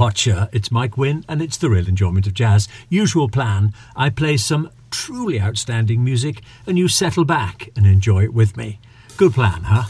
Hotcha, it's Mike Wynn and it's the real enjoyment of jazz. Usual plan, I play some truly outstanding music and you settle back and enjoy it with me. Good plan, huh?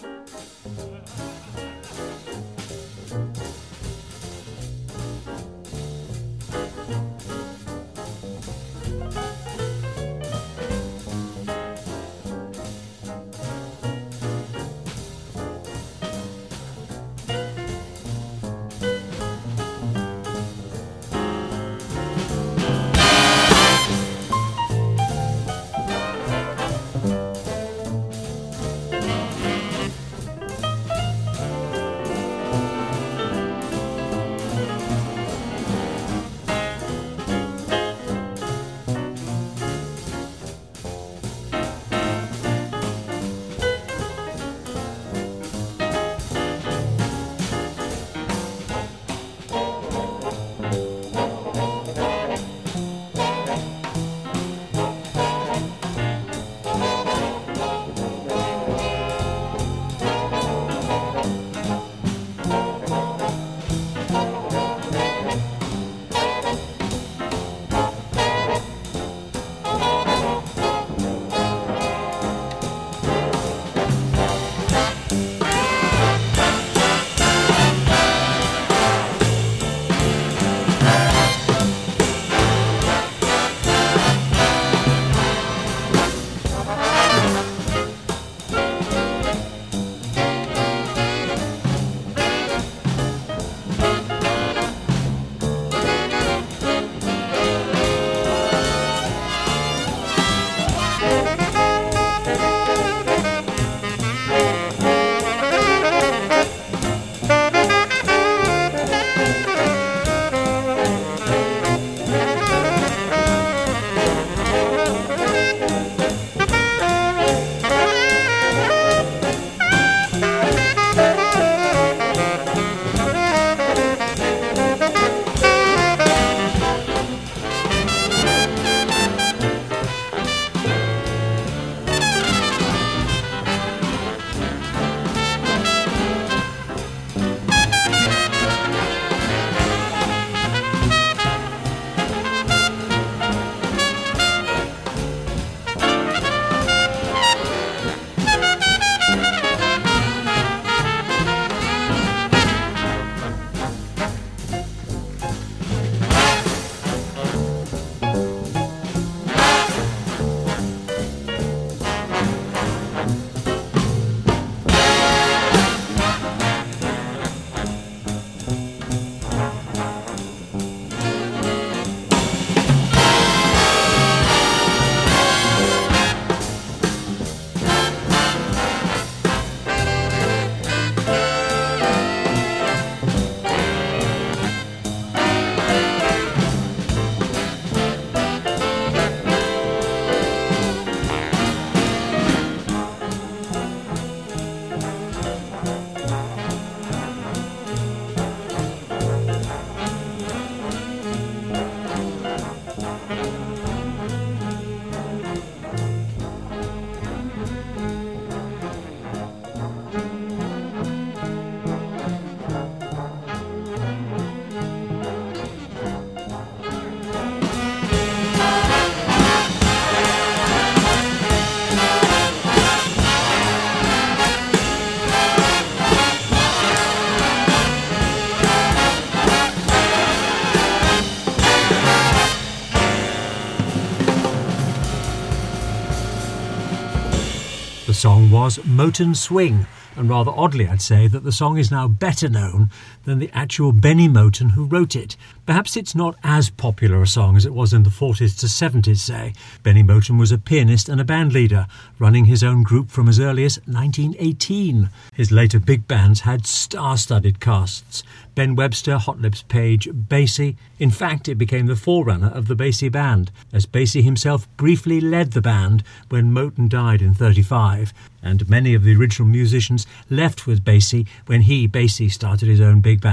The song was Motown Swing, and rather oddly I'd say that the song is now better known than the actual Benny Motown who wrote it. Perhaps it's not as popular a song as it was in the 40s to 70s, say. Benny Motown was a pianist and a band leader, running his own group from as early as 1918. His later big bands had star-studded casts. Ben Webster, Hot Lips Page, Basie. In fact, it became the forerunner of the Basie Band, as Basie himself briefly led the band when Motown died in 1935, and many of the original musicians left with Basie when Basie started his own big band.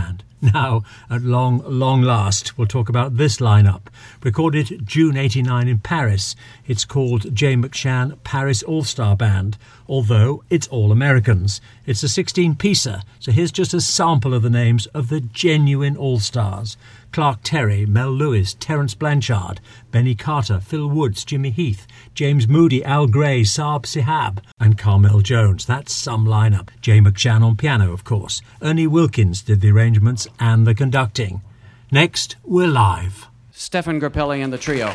Now, at long last, we'll talk about this lineup. Recorded June 89 in Paris, it's called Jay McShann Paris All-Star Band, although it's all Americans. It's a 16-piecer, so here's just a sample of the names of the genuine All-Stars. Clark Terry, Mel Lewis, Terence Blanchard, Benny Carter, Phil Woods, Jimmy Heath, James Moody, Al Gray, Saab Sihab, and Carmel Jones. That's some lineup. Jay McShann on piano, of course. Ernie Wilkins did the arrangements and the conducting. Next, we're live. Stefan Grappelli and the trio.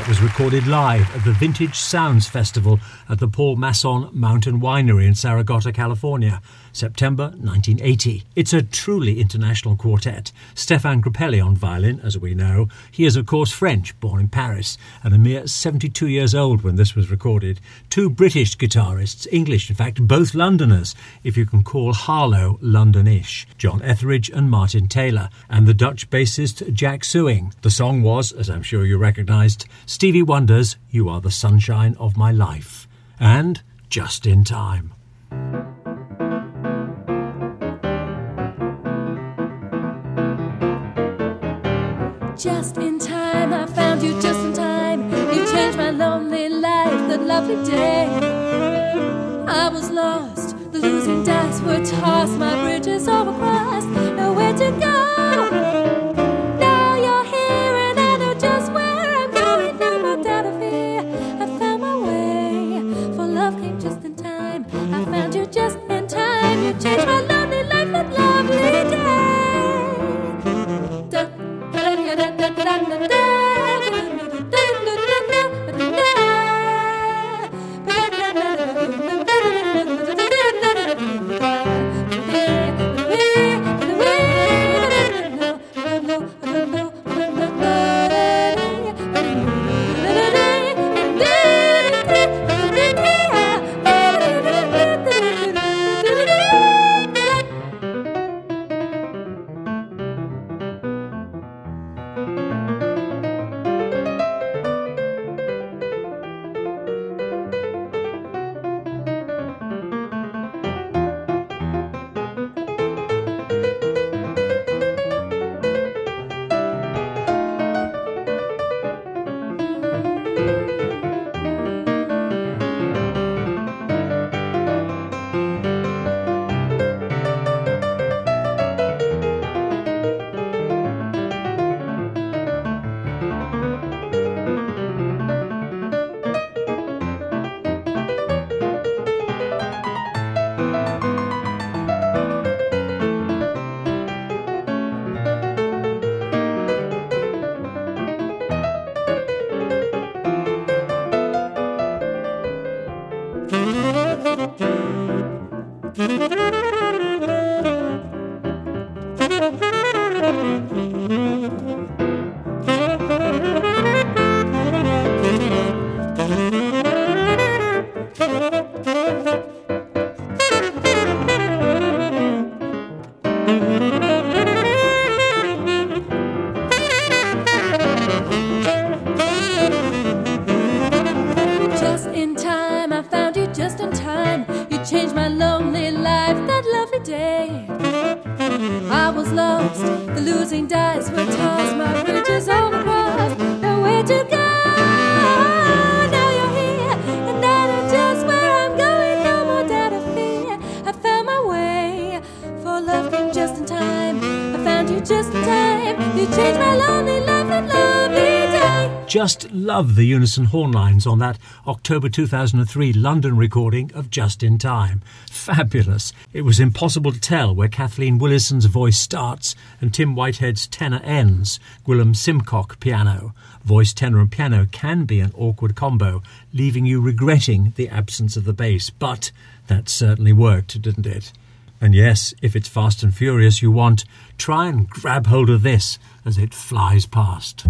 That was recorded live at the Vintage Sounds Festival at the Paul Masson Mountain Winery in Sarasota, California, September 1980. It's a truly international quartet. Stéphane Grappelli on violin, as we know. He is, of course, French, born in Paris, and a mere 72 years old when this was recorded. Two British guitarists, English, in fact, both Londoners, if you can call Harlow Londonish, John Etheridge and Martin Taylor, and the Dutch bassist Jack Suing. The song was, as I'm sure you recognised, Stevie Wonder's You Are the Sunshine of My Life. And Just in Time. Just in time, I found you just in time. You changed my lonely life that lovely day. I was lost, the losing dice were tossed, my bridges overcrossed, nowhere to go. Now you're here and I know just where I'm going. No more doubt or fear, I found my way. For love came just in time, I found you just in time. You changed my lonely life that lovely day. Just love the unison horn lines on that October 2003 London recording of Just in Time. Fabulous. It was impossible to tell where Kathleen Willison's voice starts and Tim Whitehead's tenor ends. Gwilym Simcock piano. Voice, tenor and piano can be an awkward combo, leaving you regretting the absence of the bass. But that certainly worked, didn't it? And yes, if it's Fast and Furious you want, try and grab hold of this as it flies past.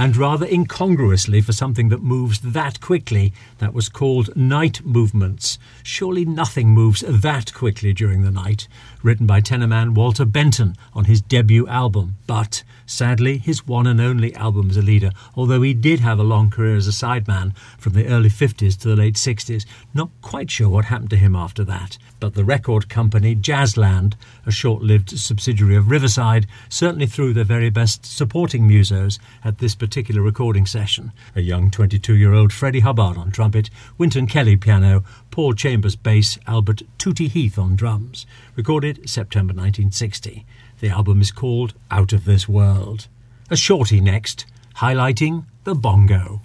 and rather incongruously for something that moves that quickly, that was called Night Movements. Surely nothing moves that quickly during the night. Written by tenorman Walter Benton on his debut album, but sadly his one and only album as a leader, although he did have a long career as a sideman from the early 50s to the late 60s. Not quite sure what happened to him after that, but the record company Jazzland, a short-lived subsidiary of Riverside, certainly threw their very best supporting musos at this particular recording session. A young 22-year-old Freddie Hubbard on trumpet, Wynton Kelly piano, Paul Chambers bass, Albert Tootie Heath on drums. Recorded September 1960. The album is called Out of This World. A shorty next, highlighting the bongo.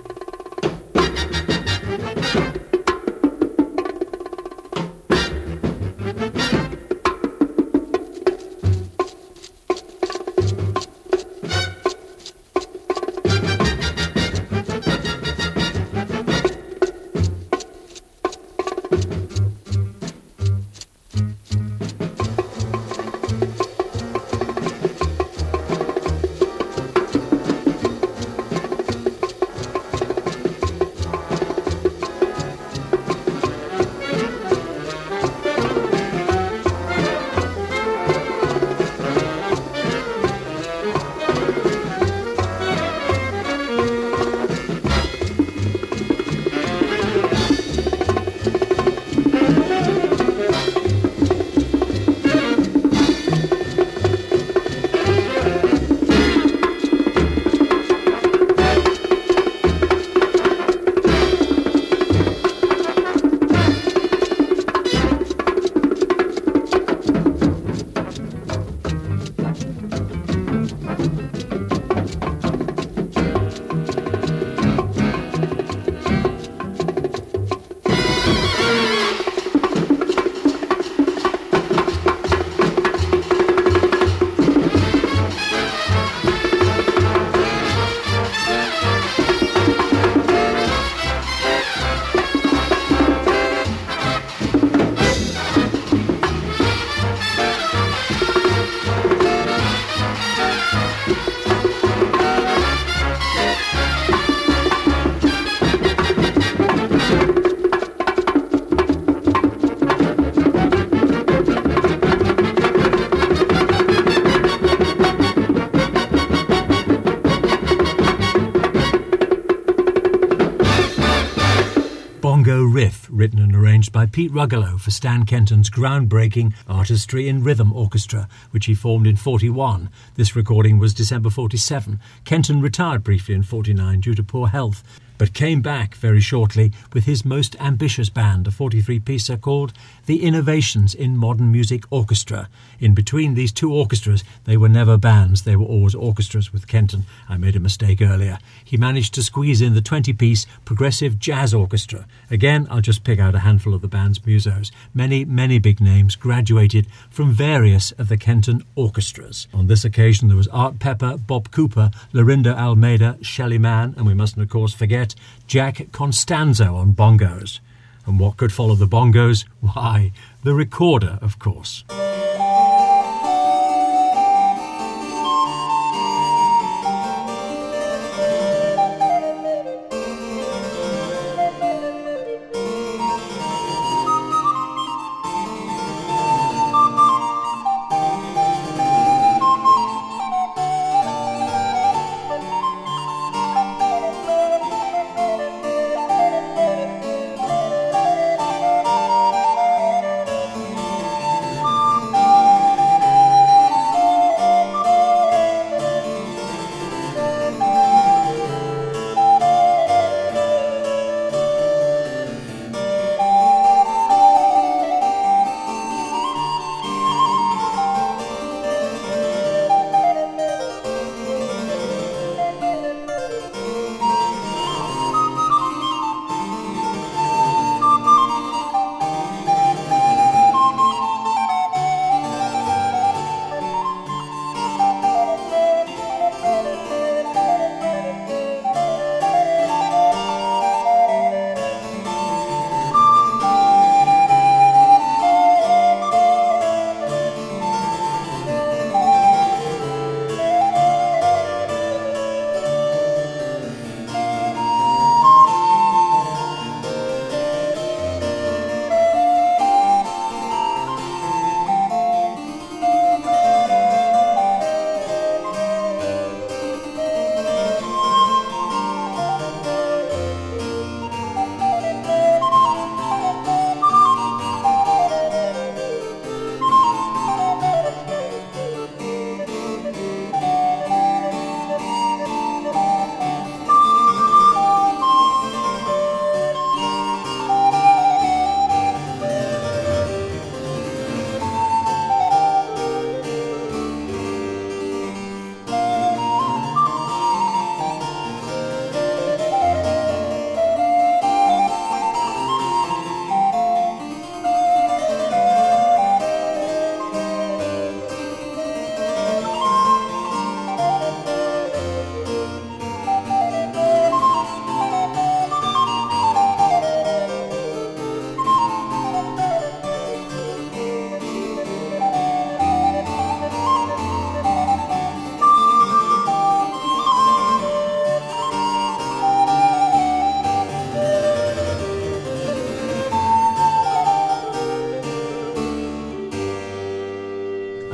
Bongo Riff, written and arranged by Pete Ruggelow for Stan Kenton's groundbreaking Artistry in Rhythm Orchestra, which he formed in 41. This recording was December 47. Kenton retired briefly in 49 due to poor health, but came back very shortly with his most ambitious band, a 43-piecer called The Innovations in Modern Music Orchestra. In between these two orchestras, they were never bands, they were always orchestras with Kenton. I made a mistake earlier. He managed to squeeze in the 20-piece Progressive Jazz Orchestra. Again, I'll just pick out a handful of the band's musos. Many, many big names graduated from various of the Kenton orchestras. On this occasion, there was Art Pepper, Bob Cooper, Lorinda Almeida, Shelley Mann, and we mustn't, of course, forget Jack Constanzo on bongos. And what could follow the bongos? Why, the recorder, of course.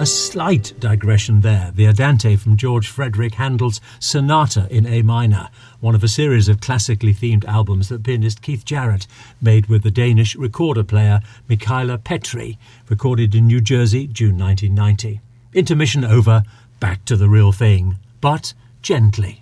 A slight digression there, the Andante from George Frederick Handel's Sonata in A minor, one of a series of classically themed albums that pianist Keith Jarrett made with the Danish recorder player Michaela Petri, recorded in New Jersey, June 1990. Intermission over, back to the real thing, but gently.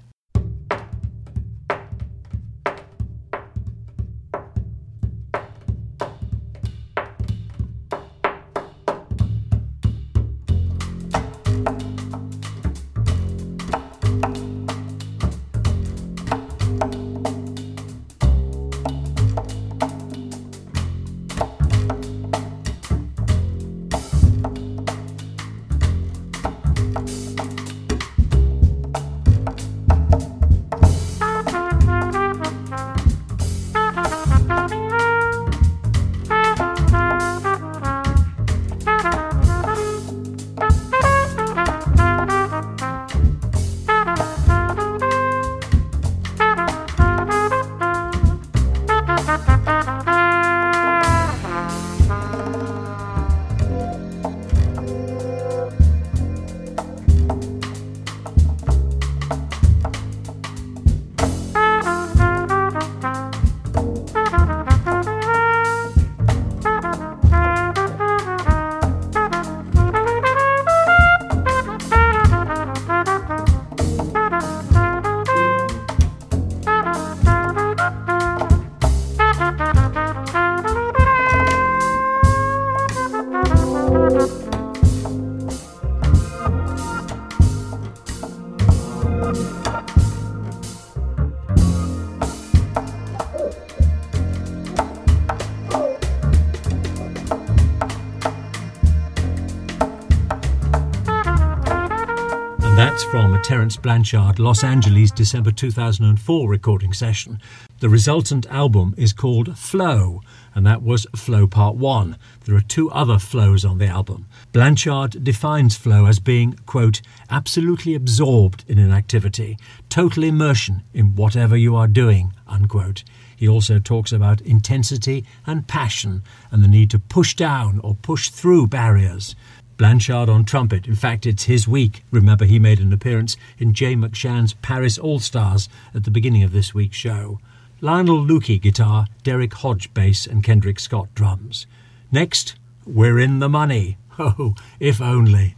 That's from a Terence Blanchard Los Angeles December 2004 recording session. The resultant album is called Flow, and that was Flow Part 1. There are 2 other flows on the album. Blanchard defines flow as being, quote, absolutely absorbed in an activity, total immersion in whatever you are doing, unquote. He also talks about intensity and passion and the need to push down or push through barriers. Blanchard on trumpet. In fact, it's his week. Remember, he made an appearance in Jay McShann's Paris All-Stars at the beginning of this week's show. Lionel Lukey guitar, Derek Hodge bass and Kendrick Scott drums. Next, We're in the Money. Oh, if only.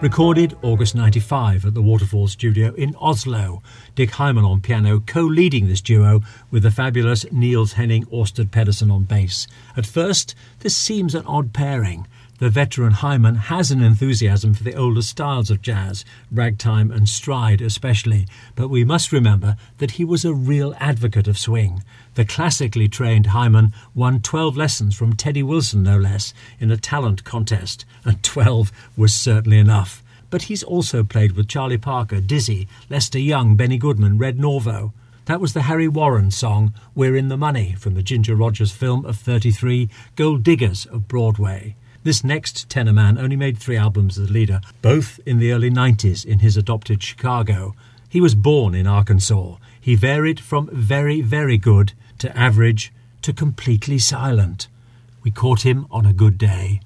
Recorded August 95 at the Waterfall Studio in Oslo. Dick Hyman on piano, co-leading this duo with the fabulous Niels Henning Ørsted Pedersen on bass. At first, this seems an odd pairing. The veteran Hyman has an enthusiasm for the older styles of jazz, ragtime and stride especially, but we must remember that he was a real advocate of swing. The classically trained Hyman won 12 lessons from Teddy Wilson, no less, in a talent contest, and 12 was certainly enough. But he's also played with Charlie Parker, Dizzy, Lester Young, Benny Goodman, Red Norvo. That was the Harry Warren song We're in the Money from the Ginger Rogers film of 33, Gold Diggers of Broadway. This next tenor man only made 3 albums as leader, both in the early 90s in his adopted Chicago. He was born in Arkansas. He varied from very, very good to average to completely silent. We caught him on a good day.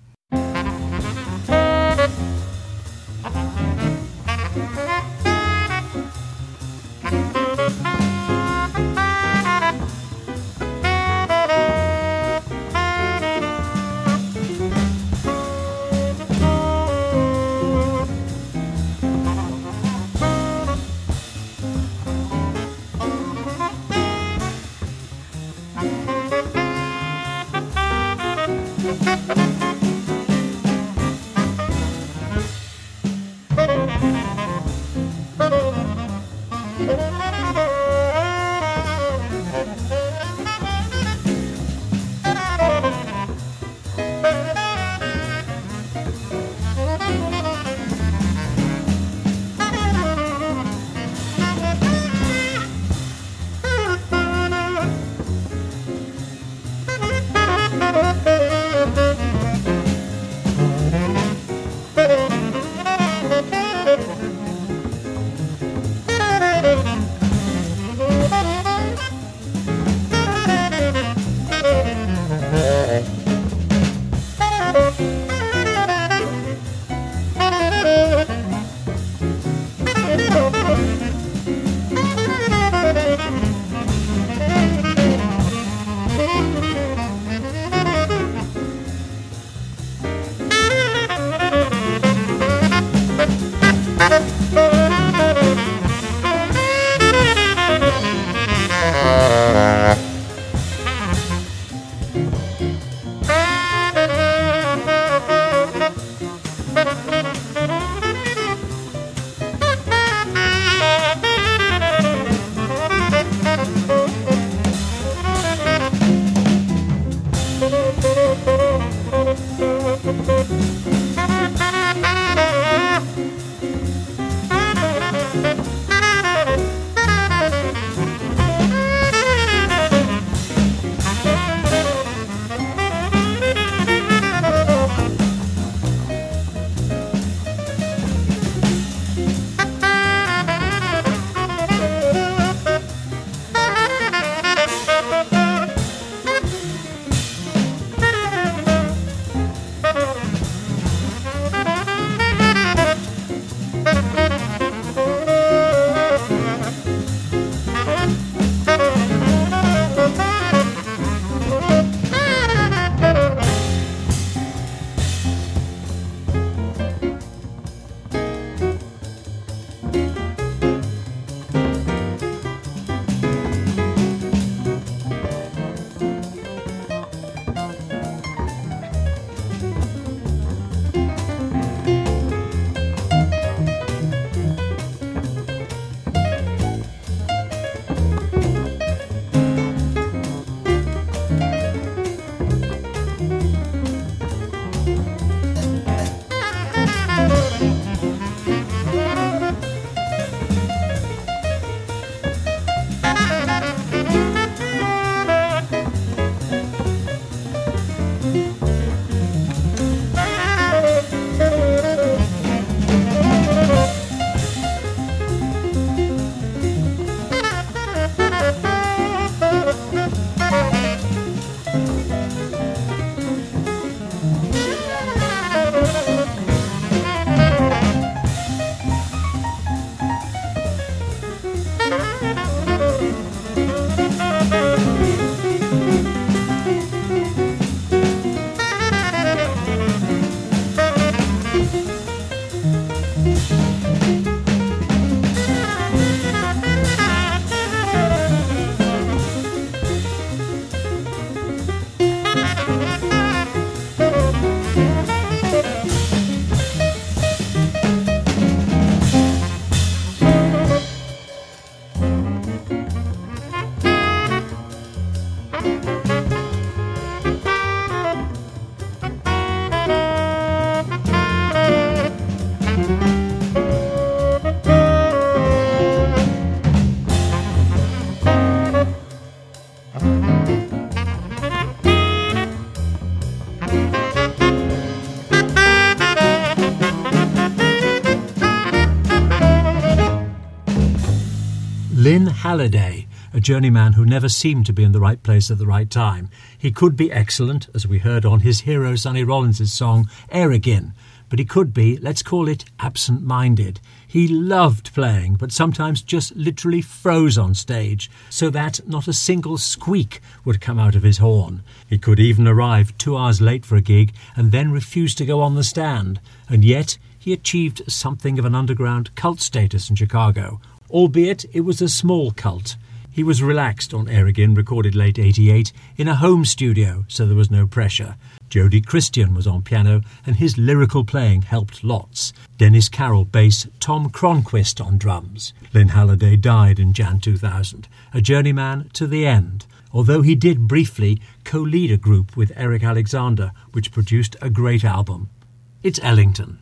Lynn Halliday, a journeyman who never seemed to be in the right place at the right time. He could be excellent, as we heard on his hero Sonny Rollins' song Air Again, but he could be, let's call it, absent-minded. He loved playing, but sometimes just literally froze on stage, so that not a single squeak would come out of his horn. He could even arrive 2 hours late for a gig and then refuse to go on the stand. And yet he achieved something of an underground cult status in Chicago, albeit it was a small cult. He was relaxed on Air Again, recorded late 88, in a home studio, so there was no pressure. Jody Christian was on piano, and his lyrical playing helped lots. Dennis Carroll bass, Tom Cronquist on drums. Lynn Halliday died in Jan 2000, a journeyman to the end, although he did briefly co-lead a group with Eric Alexander, which produced a great album. It's Ellington.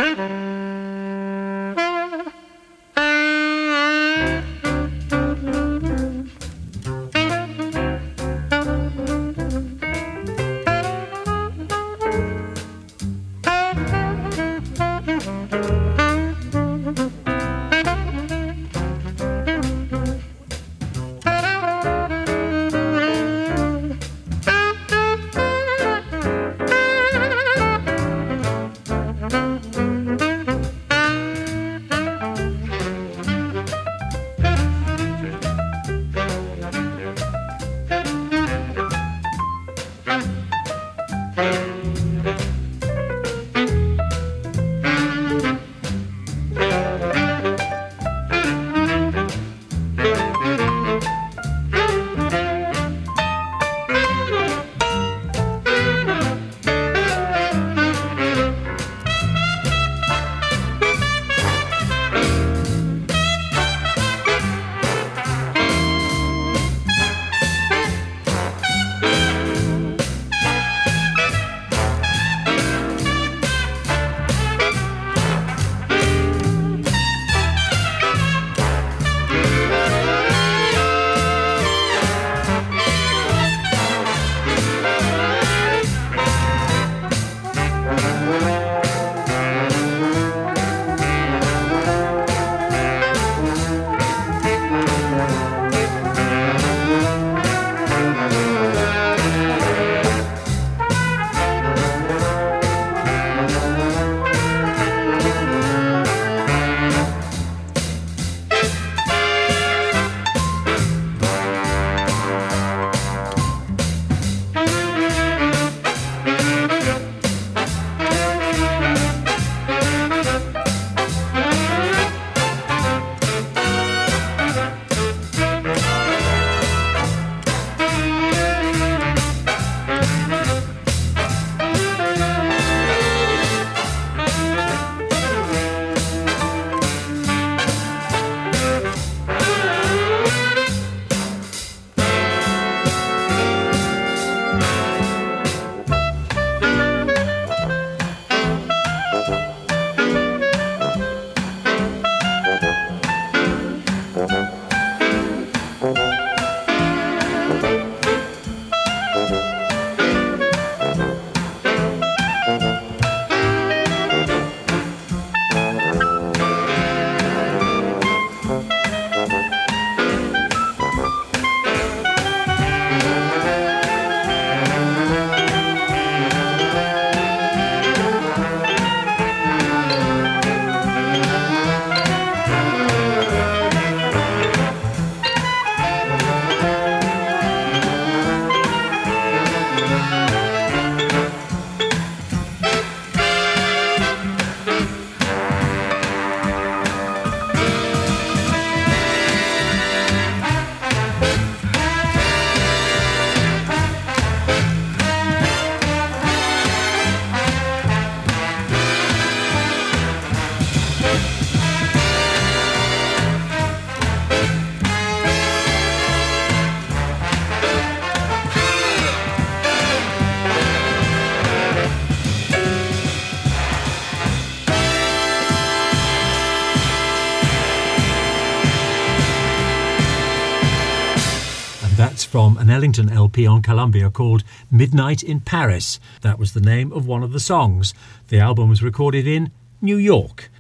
From an Ellington LP on Columbia called Midnight in Paris. That was the name of one of the songs. The album was recorded in New York,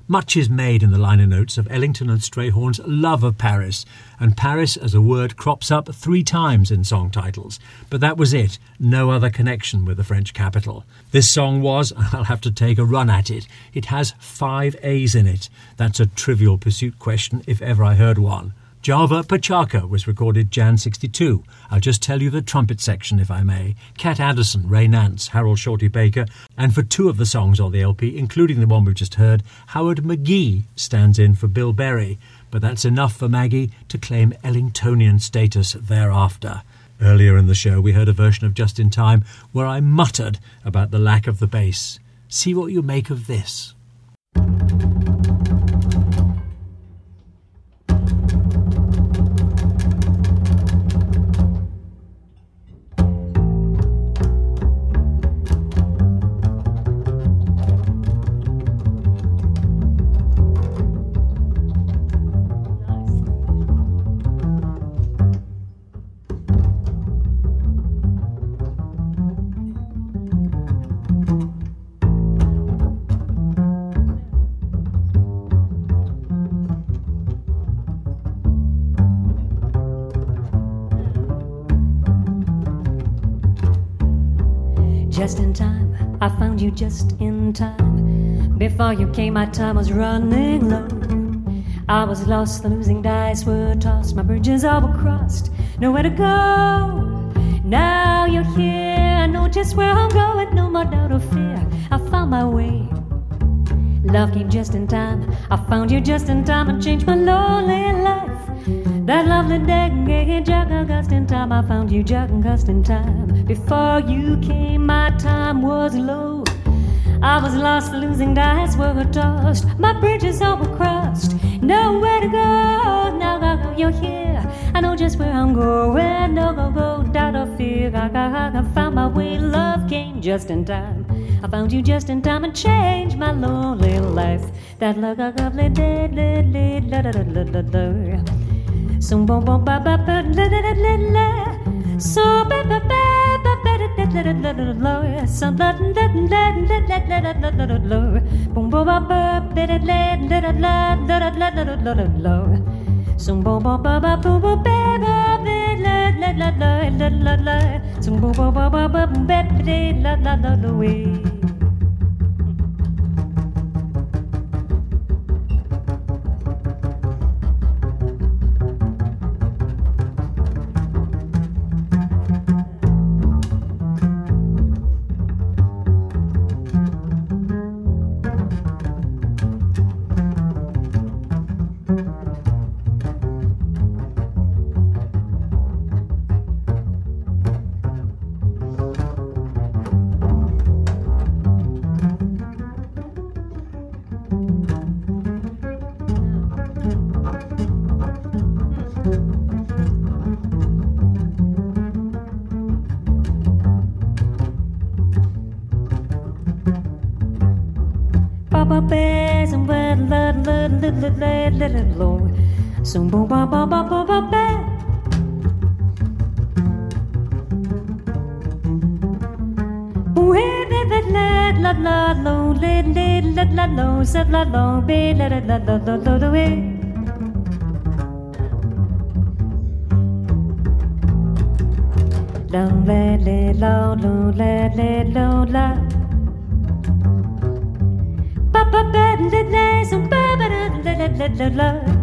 Much is made in the liner notes of Ellington and Strayhorn's love of Paris, and Paris as a word crops up 3 times in song titles. But that was it, no other connection with the French capital. This song was, I'll have to take a run at it, it has 5 A's in it. That's a Trivial Pursuit question if ever I heard one. Java Pachaka was recorded Jan 62. I'll just tell you the trumpet section, if I may. Cat Addison, Ray Nance, Harold Shorty Baker, and for 2 of the songs on the LP, including the one we've just heard, Howard McGee stands in for Bill Berry. But that's enough for Maggie to claim Ellingtonian status thereafter. Earlier in the show, we heard a version of Just in Time where I muttered about the lack of the bass. See what you make of this. Just in time, I found you just in time. Before you came, my time was running low. I was lost, the losing dice were tossed, my bridges all were crossed, nowhere to go. Now you're here, I know just where I'm going, no more doubt or fear, I found my way. Love came just in time, I found you just in time and changed my lonely life. That lovely day, just in time, I found you just in time. Before you came, my time was low. I was lost, the losing dice were tossed, my bridges all were crossed, nowhere to go. Now you're here, I know just where I'm going, no go, doubt or fear. I found my way, love came just in time. I found you just in time and changed my lonely life. That lovely day, so bom bom ba ba ba la la la la, so ba ba ba ba ba la la la la la, so la la la la la la la la, bom bom ba ba ba la la la la la la la la, so bom bom ba ba bom bom ba ba la la la la la la, so bom bom ba ba ba la la la la way. So boom ba ba ba ba ba ba. We la la la lo la la la lo sa la lo be la la la la la la we. La la la lo la la la. Ba ba ba la la so ba ba la la la la.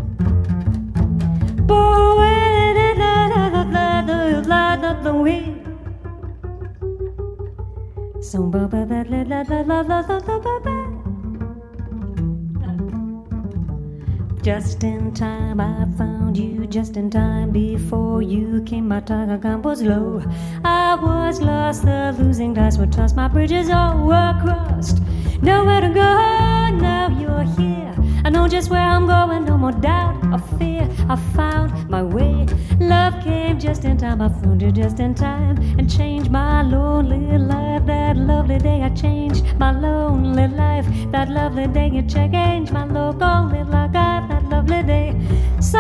Just in time, I found you just in time. Before you came, my time was low. I was lost, the losing dice were tossed, my bridges all were crossed, nowhere to go. Now you're here, I know just where I'm going, no more doubt or fear. I found my way, love came just in time. I found you just in time and changed my lonely life. That lovely day I changed my lonely life. That lovely day you changed my lonely life. That lovely day. So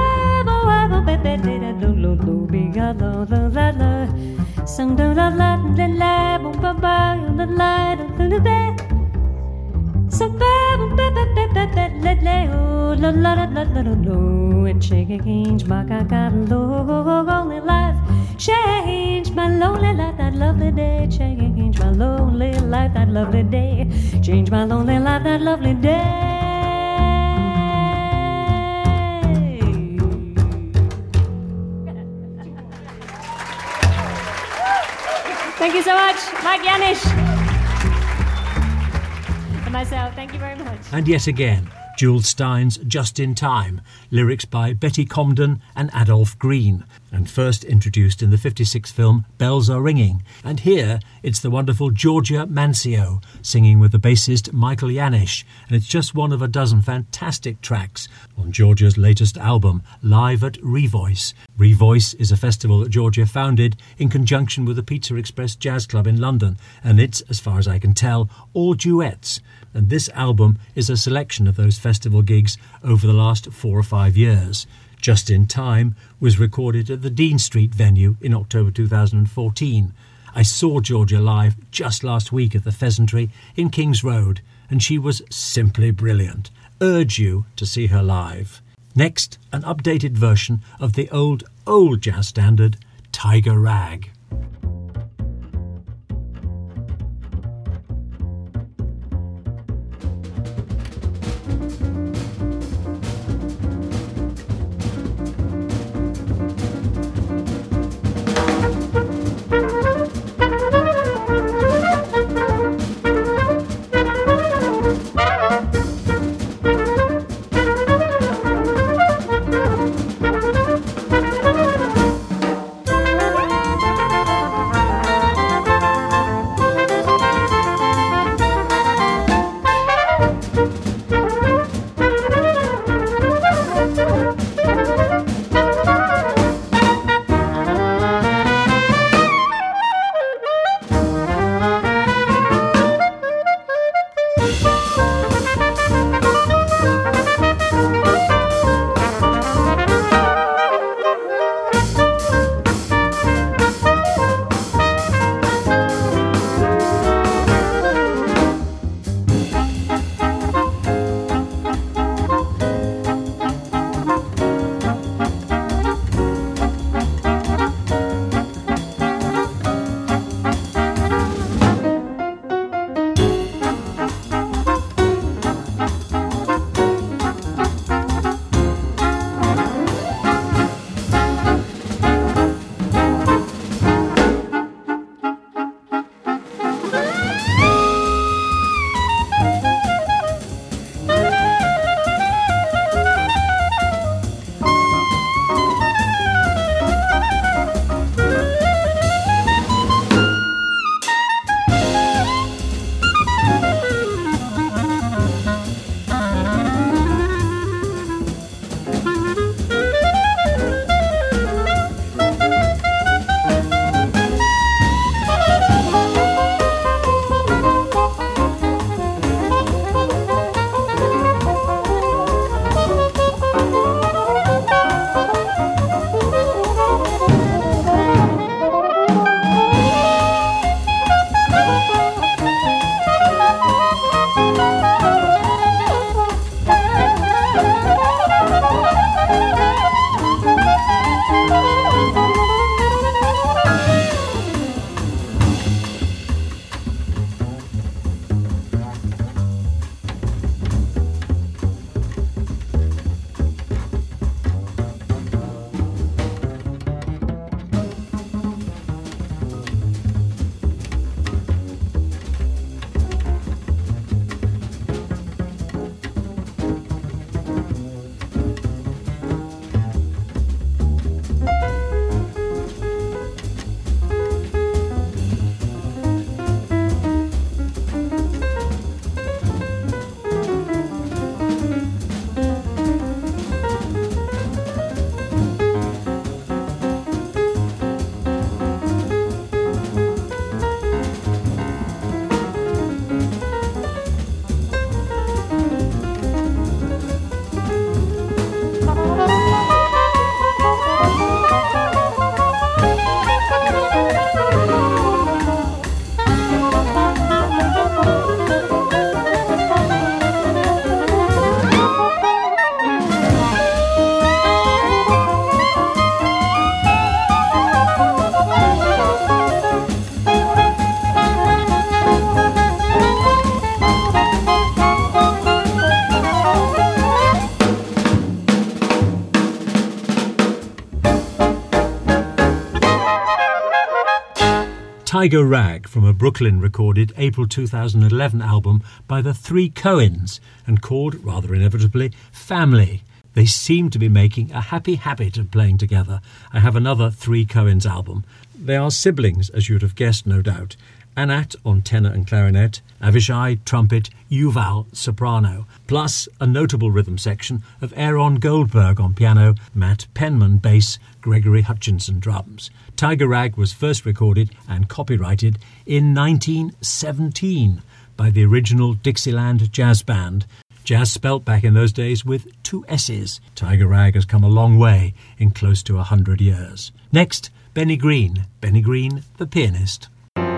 sung do la la la la boom ba ba la la la la. So ba ba. And change my lonely life, change my lonely life that lovely day, change my lonely life that lovely day, change my lonely life that lovely day. Thank you so much, Mike Janisch. And myself, thank you very much. And yet again, Jules Stein's Just in Time, lyrics by Betty Comden and Adolph Green, and first introduced in the 56 film Bells Are Ringing. And here it's the wonderful Georgia Mancio singing with the bassist Michael Janisch, and it's just one of a dozen fantastic tracks on Georgia's latest album, Live at Revoice. Revoice is a festival that Georgia founded in conjunction with the Pizza Express Jazz Club in London, and it's, as far as I can tell, all duets. And this album is a selection of those festival gigs over the last 4 or 5 years. Just in Time was recorded at the Dean Street venue in October 2014. I saw Georgia live just last week at the Pheasantry in Kings Road, and she was simply brilliant. Urge you to see her live. Next, an updated version of the old jazz standard, Tiger Rag. Tiger Rag from a Brooklyn-recorded April 2011 album by the Three Cohens and called, rather inevitably, Family. They seem to be making a happy habit of playing together. I have another Three Cohens album. They are siblings, as you'd have guessed, no doubt. Anat on tenor and clarinet, Avishai trumpet, Yuval soprano, plus a notable rhythm section of Aaron Goldberg on piano, Matt Penman bass, Gregory Hutchinson drums. Tiger Rag was first recorded and copyrighted in 1917 by the original Dixieland Jazz Band. Jazz spelt back in those days with 2 S's. Tiger Rag has come a long way in close to 100 years. Next, Benny Green. Benny Green, the pianist.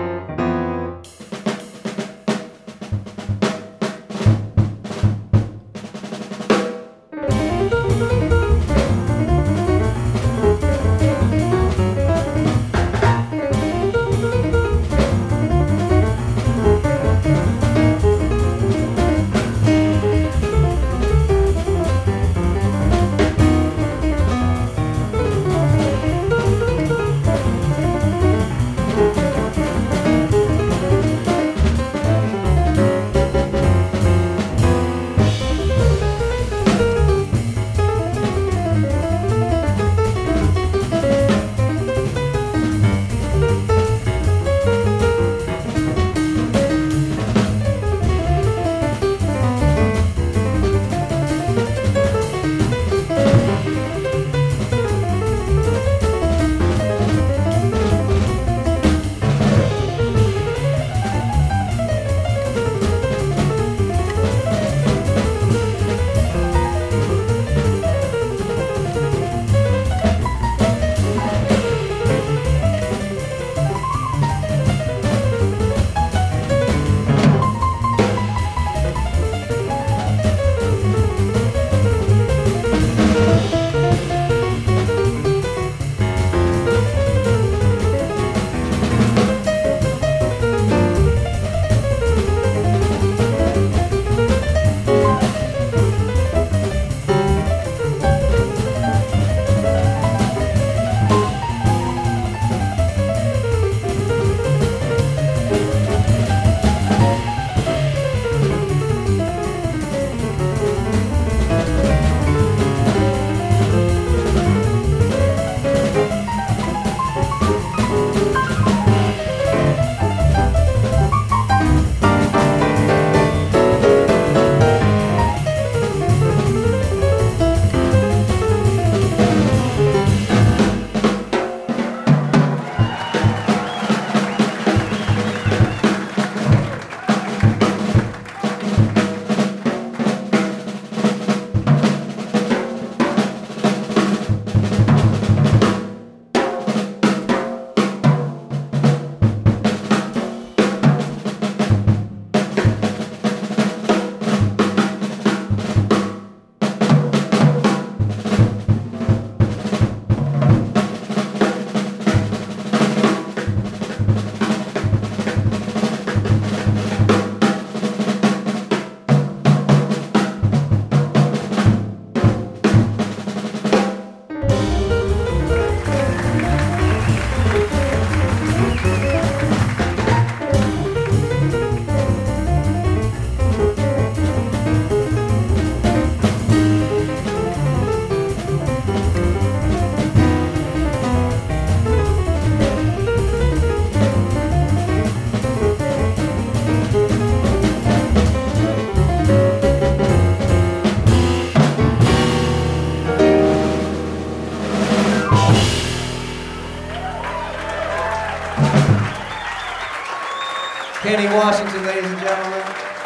Kenny Washington, ladies and gentlemen.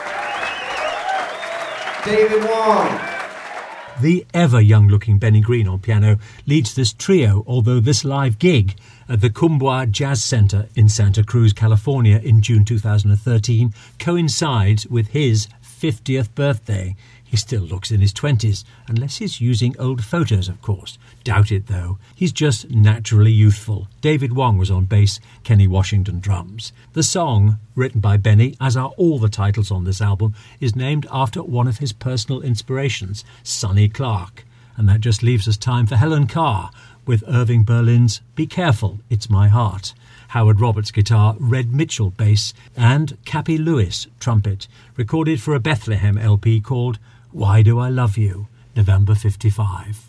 David Wong. The ever young-looking Benny Green on piano leads this trio, although this live gig at the Kumbwa Jazz Center in Santa Cruz, California in June 2013 coincides with his 50th birthday. He still looks in his 20s, unless he's using old photos, of course. Doubt it, though. He's just naturally youthful. David Wong was on bass, Kenny Washington drums. The song, written by Benny, as are all the titles on this album, is named after one of his personal inspirations, Sonny Clark. And that just leaves us time for Helen Carr with Irving Berlin's Be Careful, It's My Heart, Howard Roberts guitar, Red Mitchell bass, and Cappy Lewis trumpet, recorded for a Bethlehem LP called Why Do I Love You, November 55.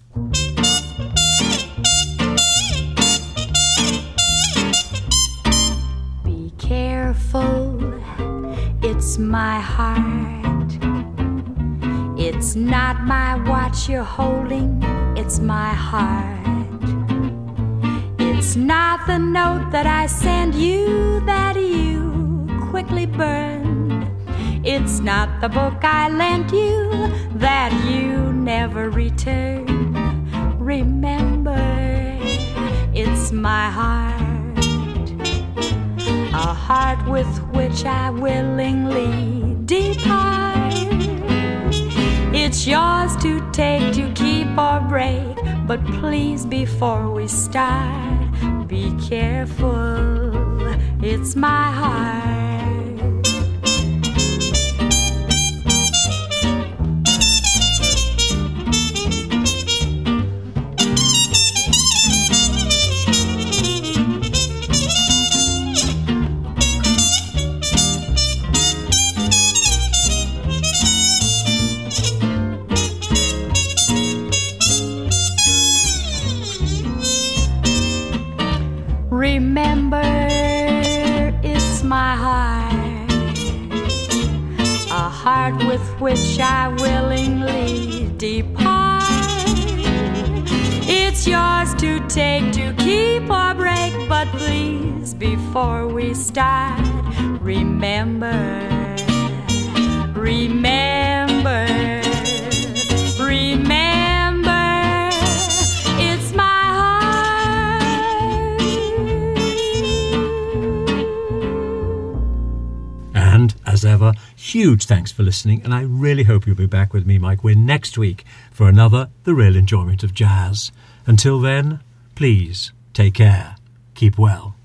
Be careful, it's my heart. It's not my watch you're holding, it's my heart. It's not the note that I send you that you quickly burned. It's not the book I lent you that you never returned. Remember, it's my heart, a heart with which I willingly depart. It's yours to take, to keep or break, but please, before we start, be careful, it's my heart. Remember, it's my heart, a heart with which I willingly depart. It's yours to take, to keep or break, but please, before we start, remember, remember, remember, it's my And, as ever, huge thanks for listening, and I really hope you'll be back with me, Mike Wynn, next week for another The Real Enjoyment of Jazz. Until then, please take care, keep well.